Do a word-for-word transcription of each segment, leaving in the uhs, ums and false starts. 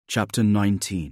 Chapter nineteen.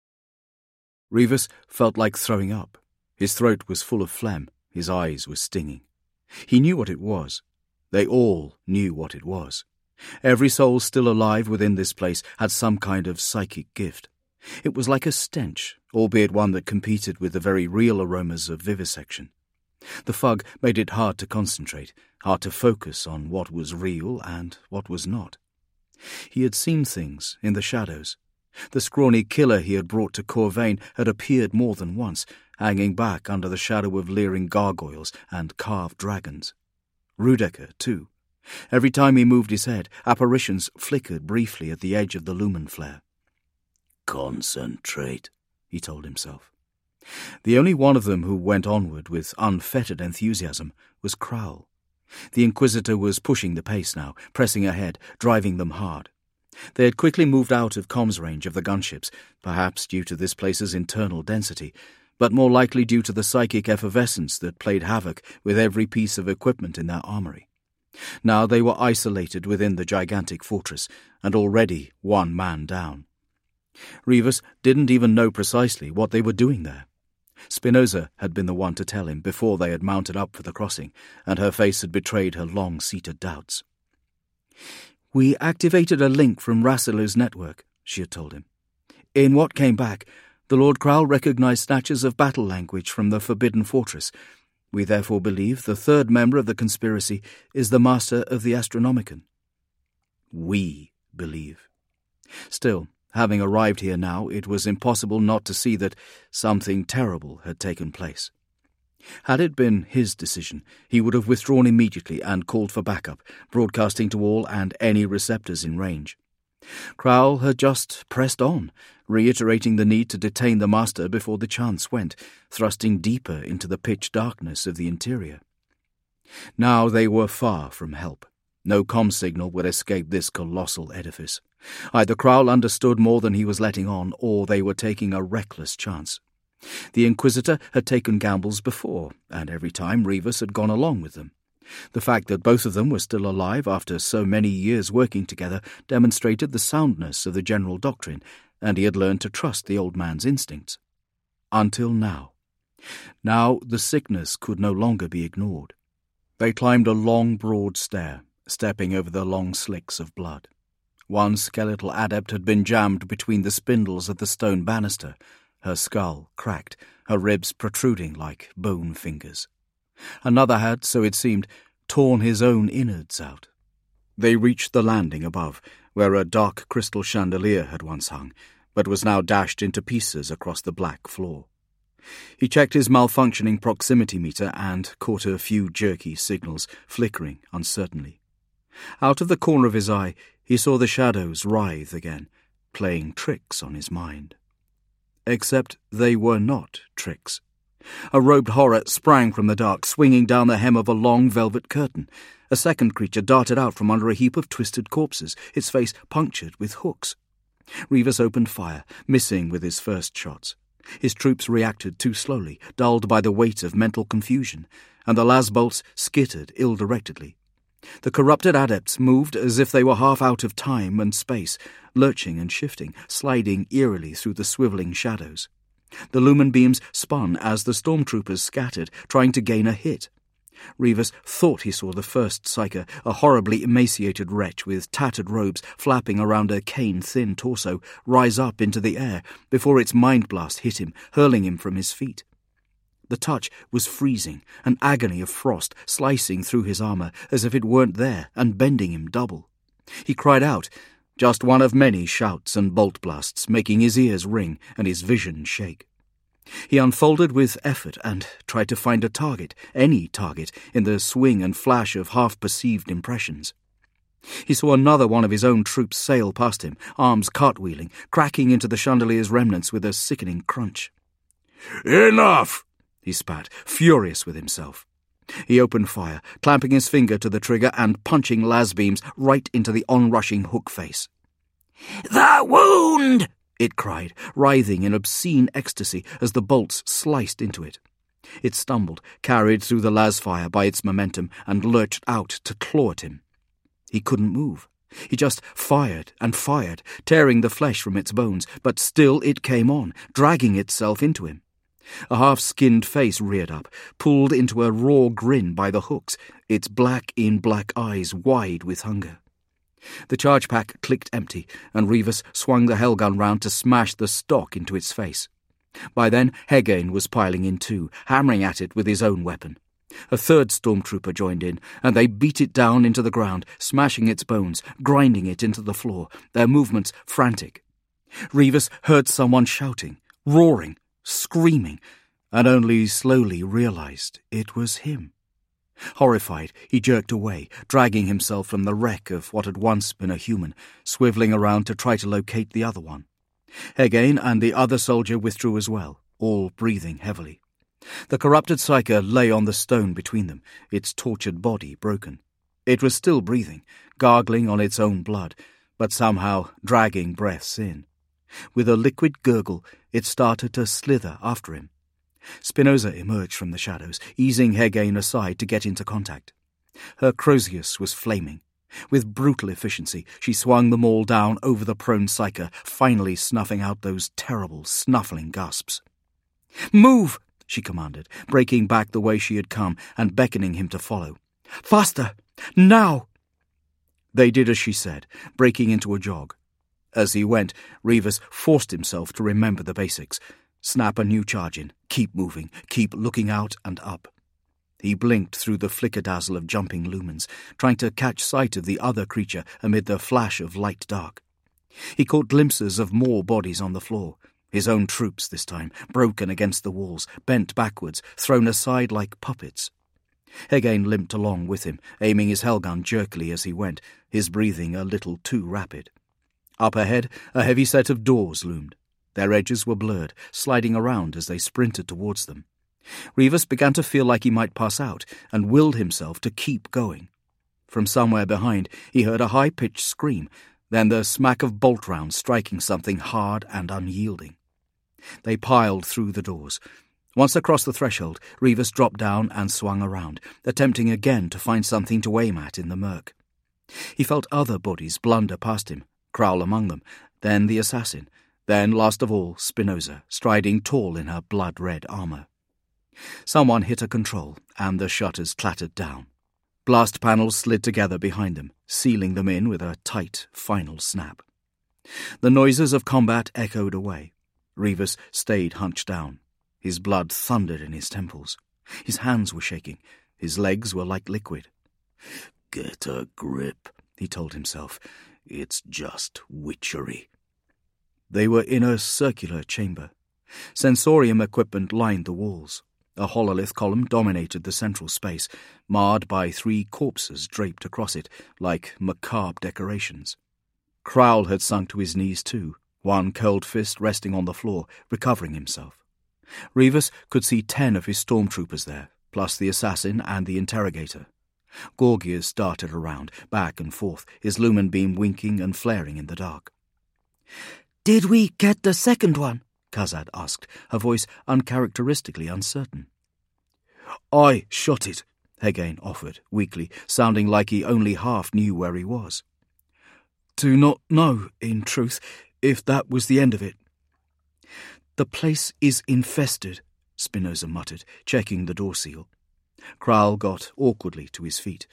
Reevus felt like throwing up. His throat was full of phlegm, his eyes were stinging. He knew what it was. They all knew what it was. Every soul still alive within this place had some kind of psychic gift. It was like a stench, albeit one that competed with the very real aromas of vivisection. The fog made it hard to concentrate, hard to focus on what was real and what was not. He had seen things in the shadows. The scrawny killer he had brought to Corvain had appeared more than once, hanging back under the shadow of leering gargoyles and carved dragons. Rudecker, too. Every time he moved his head, apparitions flickered briefly at the edge of the lumen flare. "Concentrate," he told himself. The only one of them who went onward with unfettered enthusiasm was Crowl. The Inquisitor was pushing the pace now, pressing ahead, driving them hard. They had quickly moved out of comms range of the gunships, perhaps due to this place's internal density, but more likely due to the psychic effervescence that played havoc with every piece of equipment in their armory. Now they were isolated within the gigantic fortress, and already one man down. Reevus didn't even know precisely what they were doing there. Spinoza had been the one to tell him before they had mounted up for the crossing, and her face had betrayed her long-seated doubts. "We activated a link from Rassil's network," she had told him. "In what came back, the Lord Crowl recognized snatches of battle language from the Forbidden Fortress. We therefore believe the third member of the conspiracy is the master of the Astronomicon." We believe. Still, having arrived here now, it was impossible not to see that something terrible had taken place. Had it been his decision, he would have withdrawn immediately and called for backup, broadcasting to all and any receptors in range. Crowl had just pressed on, reiterating the need to detain the master before the chance went, thrusting deeper into the pitch darkness of the interior. Now they were far from help. No comm signal would escape this colossal edifice. Either Crowl understood more than he was letting on, or they were taking a reckless chance. The Inquisitor had taken gambles before, and every time Reevus had gone along with them. The fact that both of them were still alive after so many years working together demonstrated the soundness of the general doctrine, and he had learned to trust the old man's instincts. Until now. Now the sickness could no longer be ignored. They climbed a long, broad stair, stepping over the long slicks of blood. One skeletal adept had been jammed between the spindles of the stone banister, her skull cracked, her ribs protruding like bone fingers. Another had, so it seemed, torn his own innards out. They reached the landing above, where a dark crystal chandelier had once hung, but was now dashed into pieces across the black floor. He checked his malfunctioning proximity meter and caught a few jerky signals, flickering uncertainly. Out of the corner of his eye, he saw the shadows writhe again, playing tricks on his mind. Except they were not tricks. A robed horror sprang from the dark, swinging down the hem of a long velvet curtain. A second creature darted out from under a heap of twisted corpses, its face punctured with hooks. Reevus opened fire, missing with his first shots. His troops reacted too slowly, dulled by the weight of mental confusion, and the las bolts skittered ill-directedly. The corrupted adepts moved as if they were half out of time and space, lurching and shifting, sliding eerily through the swivelling shadows. The lumen beams spun as the stormtroopers scattered, trying to gain a hit. Reevus thought he saw the first psyker, a horribly emaciated wretch with tattered robes flapping around a cane-thin torso, rise up into the air before its mind blast hit him, hurling him from his feet. The touch was freezing, an agony of frost slicing through his armour as if it weren't there and bending him double. He cried out, just one of many shouts and bolt blasts making his ears ring and his vision shake. He unfolded with effort and tried to find a target, any target, in the swing and flash of half-perceived impressions. He saw another one of his own troops sail past him, arms cartwheeling, cracking into the chandelier's remnants with a sickening crunch. "Enough!" he spat, furious with himself. He opened fire, clamping his finger to the trigger and punching las beams right into the onrushing hook face. "The wound!" it cried, writhing in obscene ecstasy as the bolts sliced into it. It stumbled, carried through the las fire by its momentum, and lurched out to claw at him. He couldn't move. He just fired and fired, tearing the flesh from its bones, but still it came on, dragging itself into him. A half-skinned face reared up, pulled into a raw grin by the hooks, its black-in-black eyes wide with hunger. The charge pack clicked empty, and Rivas swung the Helgun round to smash the stock into its face. By then, Hegain was piling in too, hammering at it with his own weapon. A third stormtrooper joined in, and they beat it down into the ground, smashing its bones, grinding it into the floor, their movements frantic. Rivas heard someone shouting, roaring, screaming, and only slowly realized it was him. Horrified, he jerked away, dragging himself from the wreck of what had once been a human, swivelling around to try to locate the other one. Hegain and the other soldier withdrew as well, all breathing heavily. The corrupted psyker lay on the stone between them, its tortured body broken. It was still breathing, gargling on its own blood, but somehow dragging breaths in. With a liquid gurgle, it started to slither after him. Spinoza emerged from the shadows, easing Hegain aside to get into contact. Her Crozius was flaming. With brutal efficiency, she swung them all down over the prone psyker, finally snuffing out those terrible, snuffling gasps. "Move!" she commanded, breaking back the way she had come and beckoning him to follow. "Faster! Now!" They did as she said, breaking into a jog. As he went, Rivas forced himself to remember the basics. Snap a new charge in, keep moving, keep looking out and up. He blinked through the flicker-dazzle of jumping lumens, trying to catch sight of the other creature amid the flash of light dark. He caught glimpses of more bodies on the floor, his own troops this time, broken against the walls, bent backwards, thrown aside like puppets. Hegain limped along with him, aiming his Helgun jerkily as he went, his breathing a little too rapid. Up ahead, a heavy set of doors loomed. Their edges were blurred, sliding around as they sprinted towards them. Rivas began to feel like he might pass out, and willed himself to keep going. From somewhere behind, he heard a high-pitched scream, then the smack of bolt rounds striking something hard and unyielding. They piled through the doors. Once across the threshold, Rivas dropped down and swung around, attempting again to find something to aim at in the murk. He felt other bodies blunder past him, Crowl among them, then the assassin, then, last of all, Spinoza, striding tall in her blood-red armour. Someone hit a control, and the shutters clattered down. Blast panels slid together behind them, sealing them in with a tight, final snap. The noises of combat echoed away. Rivas stayed hunched down. His blood thundered in his temples. His hands were shaking. His legs were like liquid. "Get a grip," he told himself. "It's just witchery." They were in a circular chamber. Sensorium equipment lined the walls. A hololith column dominated the central space, marred by three corpses draped across it, like macabre decorations. Crowl had sunk to his knees too, one curled fist resting on the floor, recovering himself. Rivas could see ten of his stormtroopers there, plus the assassin and the interrogator. Gorgias darted around, back and forth, his lumen beam winking and flaring in the dark. "Did we get the second one?" Kazad asked, her voice uncharacteristically uncertain. "I shot it," Hegain offered, weakly, sounding like he only half knew where he was. "Do not know, in truth, if that was the end of it." "The place is infested," Spinoza muttered, checking the door seal. Crowl got awkwardly to his feet.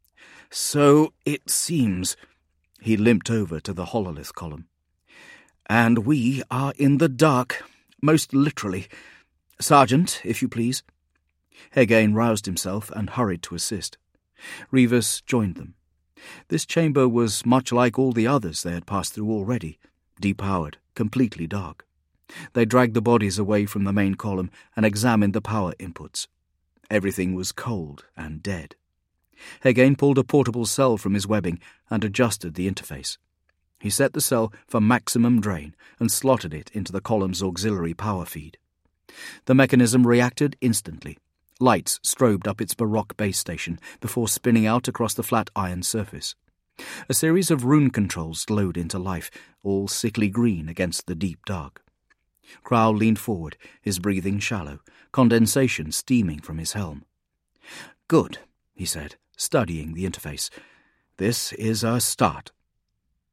"So it seems." He limped over to the hololith column. "And we are in the dark, most literally. Sergeant, if you please." Hegain roused himself and hurried to assist. Rivas joined them. This chamber was much like all the others they had passed through already, depowered, completely dark. They dragged the bodies away from the main column and examined the power inputs. Everything was cold and dead. Hegain pulled a portable cell from his webbing and adjusted the interface. He set the cell for maximum drain and slotted it into the column's auxiliary power feed. The mechanism reacted instantly. Lights strobed up its baroque base station before spinning out across the flat iron surface. A series of rune controls glowed into life, all sickly green against the deep dark. Crowl leaned forward, his breathing shallow, condensation steaming from his helm. "Good," he said, studying the interface. "This is a start."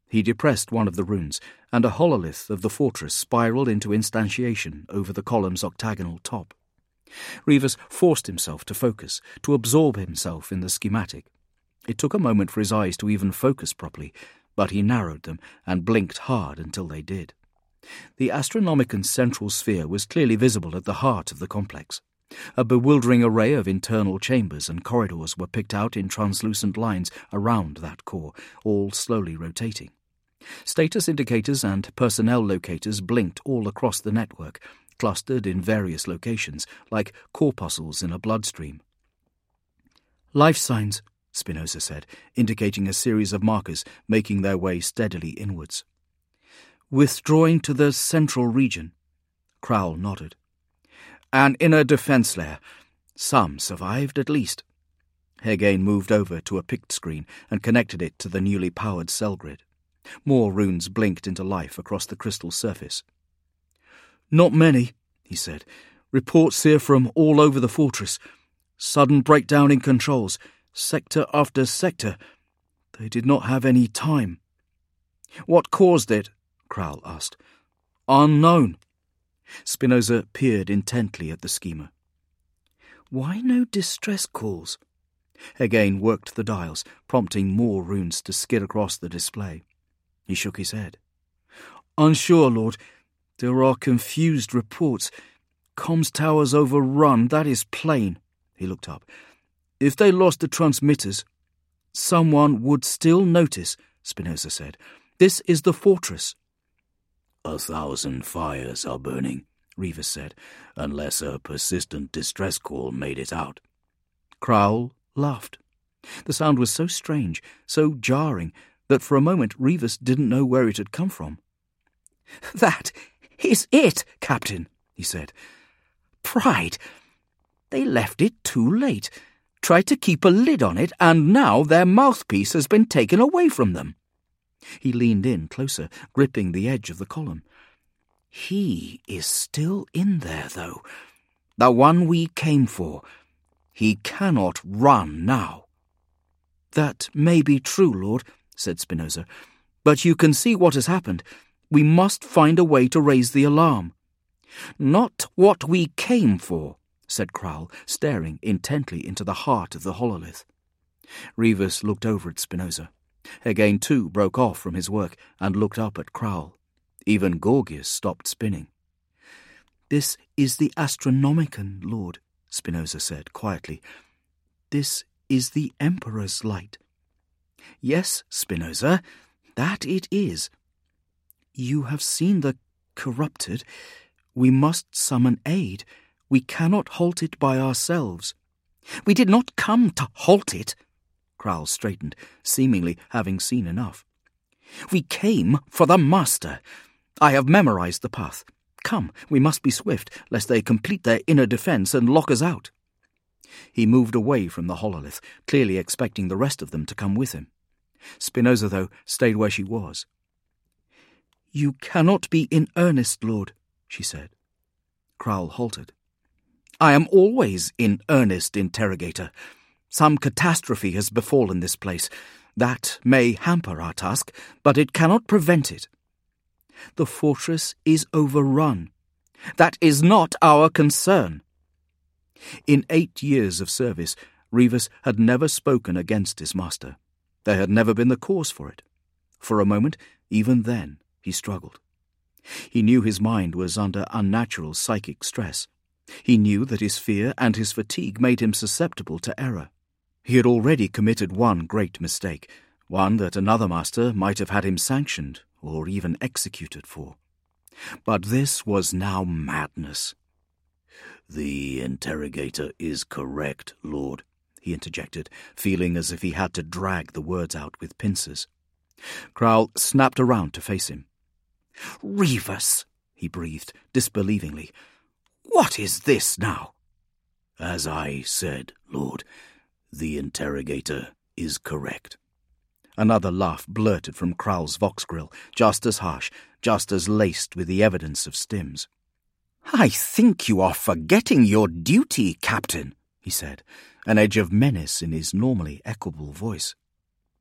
He depressed one of the runes, and a hololith of the fortress spiraled into instantiation over the column's octagonal top. Reevers forced himself to focus, to absorb himself in the schematic. It took a moment for his eyes to even focus properly, but he narrowed them and blinked hard until they did. The Astronomican's central sphere was clearly visible at the heart of the complex. A bewildering array of internal chambers and corridors were picked out in translucent lines around that core, all slowly rotating. Status indicators and personnel locators blinked all across the network, clustered in various locations, like corpuscles in a bloodstream. "Life signs," Spinoza said, indicating a series of markers making their way steadily inwards. "Withdrawing to the central region." Crowell nodded. "An inner defense layer. Some survived, at least." Hegane moved over to a pict screen and connected it to the newly powered cell grid. More runes blinked into life across the crystal surface. "Not many," he said. "Reports here from all over the fortress. Sudden breakdown in controls, sector after sector. They did not have any time." "What caused it?" Crowell asked. "Unknown." Spinoza peered intently at the schema. "Why no distress calls?" Hegane worked the dials, prompting more runes to skid across the display. He shook his head. "Unsure, Lord. There are confused reports. Comms towers overrun, that is plain." He looked up. "If they lost the transmitters, someone would still notice," Spinoza said. "This is the fortress." "A thousand fires are burning," Reevers said, "unless a persistent distress call made it out." Crowell laughed. The sound was so strange, so jarring, that for a moment Reevers didn't know where it had come from. "That is it, Captain," he said. "Pride. They left it too late, tried to keep a lid on it, and now their mouthpiece has been taken away from them." He leaned in closer, gripping the edge of the column. "He is still in there, though. The one we came for. He cannot run now." "That may be true, Lord," said Spinoza, "but you can see what has happened. We must find a way to raise the alarm." "Not what we came for," said Crowell, staring intently into the heart of the hololith. Reevers looked over at Spinoza. Hegane, too, broke off from his work and looked up at Crowell. Even Gorgias stopped spinning. "This is the Astronomican, Lord," Spinoza said quietly. "This is the Emperor's light." "Yes, Spinoza, that it is." "You have seen the corrupted. We must summon aid. We cannot halt it by ourselves." "We did not come to halt it." Crowell straightened, seemingly having seen enough. "We came for the Master. I have memorized the path. Come, we must be swift, lest they complete their inner defense and lock us out." He moved away from the hololith, clearly expecting the rest of them to come with him. Spinoza, though, stayed where she was. "You cannot be in earnest, Lord," she said. Crowell halted. "I am always in earnest, Interrogator. Some catastrophe has befallen this place. That may hamper our task, but it cannot prevent it. The fortress is overrun. That is not our concern." In eight years of service, Reevers had never spoken against his master. There had never been the cause for it. For a moment, even then, he struggled. He knew his mind was under unnatural psychic stress. He knew that his fear and his fatigue made him susceptible to error. He had already committed one great mistake, one that another master might have had him sanctioned or even executed for. But this was now madness. "The interrogator is correct, Lord," he interjected, feeling as if he had to drag the words out with pincers. Crowell snapped around to face him. "Reevers," he breathed, disbelievingly. "What is this now?" "As I said, Lord, the interrogator is correct." Another laugh blurted from Crowell's vox grill, just as harsh, just as laced with the evidence of stims. "I think you are forgetting your duty, Captain," he said, an edge of menace in his normally equable voice.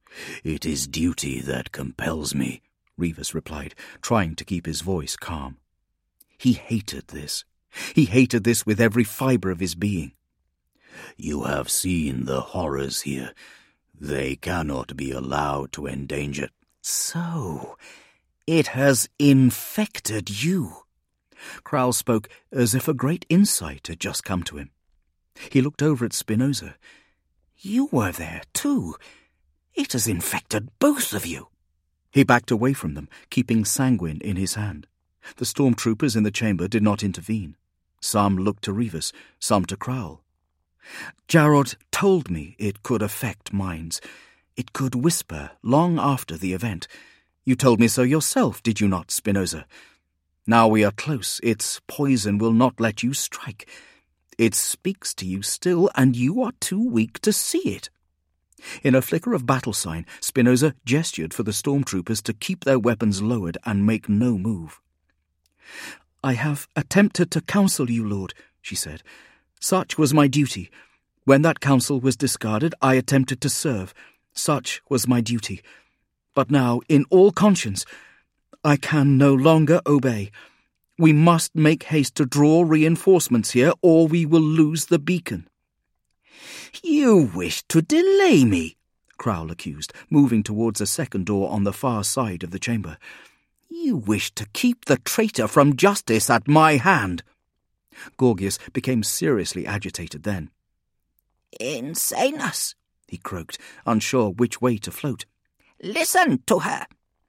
It is duty that compels me, Revis replied, trying to keep his voice calm. He hated this. He hated this with every fibre of his being. You have seen the horrors here. They cannot be allowed to endanger. So, it has infected you. Crowell spoke as if a great insight had just come to him. He looked over at Spinoza. You were there too. It has infected both of you. He backed away from them, keeping Sanguine in his hand. The stormtroopers in the chamber did not intervene. Some looked to Revis, some to Crowell. Jarod told me it could affect minds. It could whisper long after the event. You told me so yourself, did you not, Spinoza? Now we are close. Its poison will not let you strike. It speaks to you still, and you are too weak to see it. In a flicker of battle sign, Spinoza gestured for the stormtroopers to keep their weapons lowered and make no move. I have attempted to counsel you, Lord, she said. Such was my duty. When that counsel was discarded, I attempted to serve. Such was my duty. But now, in all conscience, I can no longer obey. We must make haste to draw reinforcements here, or we will lose the beacon. You wish to delay me, Crowell accused, moving towards a second door on the far side of the chamber. You wish to keep the traitor from justice at my hand. Gorgias became seriously agitated then. Insanus, he croaked, unsure which way to float. Listen to her.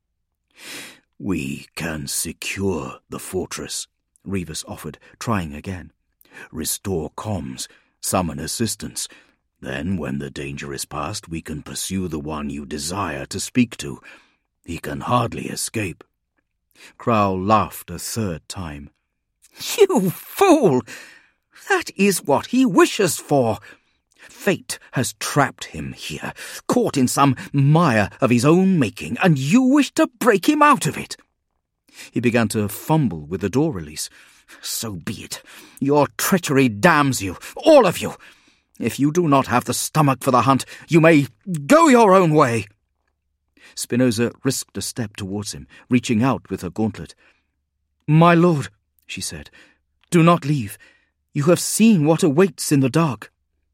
We can secure the fortress, Revis offered, trying again. Restore comms, summon assistance. Then, when the danger is past, we can pursue the one you desire to speak to. He can hardly escape. Crowell laughed a third time. You fool! That is what he wishes for. Fate has trapped him here, caught in some mire of his own making, and you wish to break him out of it. He began to fumble with the door release. So be it. Your treachery damns you, all of you. If you do not have the stomach for the hunt, you may go your own way. Spinoza risked a step towards him, reaching out with her gauntlet. My lord, she said, do not leave. You have seen what awaits in the dark.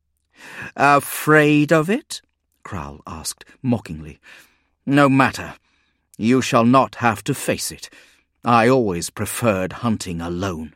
Afraid of it? Crowell asked, mockingly. No matter. You shall not have to face it. I always preferred hunting alone.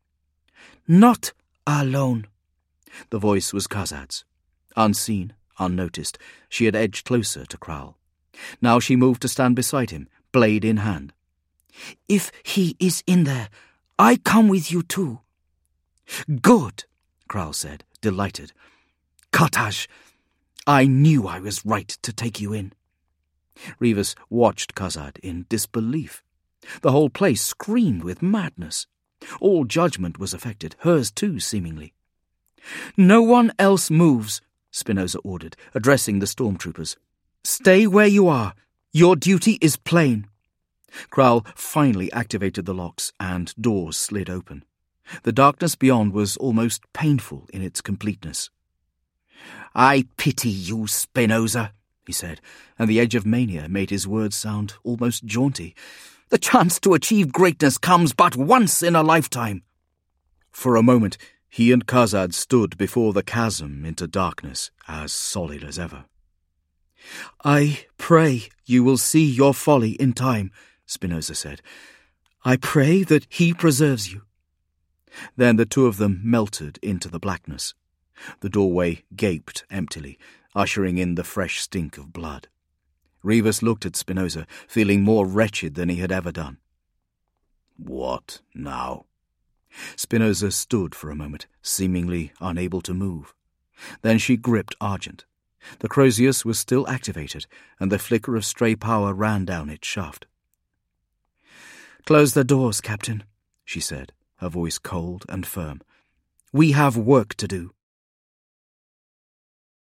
Not alone. The voice was Khazad's. Unseen, unnoticed, she had edged closer to Crowell. Now she moved to stand beside him, blade in hand. If he is in there, I come with you too. Good, Crowell said, delighted. Kartaj, I knew I was right to take you in. Revis watched Khazad in disbelief. The whole place screamed with madness. All judgment was affected, hers too, seemingly. No one else moves, Spinoza ordered, addressing the stormtroopers. Stay where you are. Your duty is plain. Crowell finally activated the locks, and doors slid open. The darkness beyond was almost painful in its completeness. I pity you, Spinoza, he said, and the edge of mania made his words sound almost jaunty. The chance to achieve greatness comes but once in a lifetime. For a moment, he and Khazad stood before the chasm into darkness, as solid as ever. I pray you will see your folly in time, Spinoza said. I pray that he preserves you. Then the two of them melted into the blackness. The doorway gaped emptily, ushering in the fresh stink of blood. Revis looked at Spinoza, feeling more wretched than he had ever done. What now? Spinoza stood for a moment, seemingly unable to move. Then she gripped Argent. The Crozius was still activated, and the flicker of stray power ran down its shaft. Close the doors, Captain, she said, her voice cold and firm. We have work to do.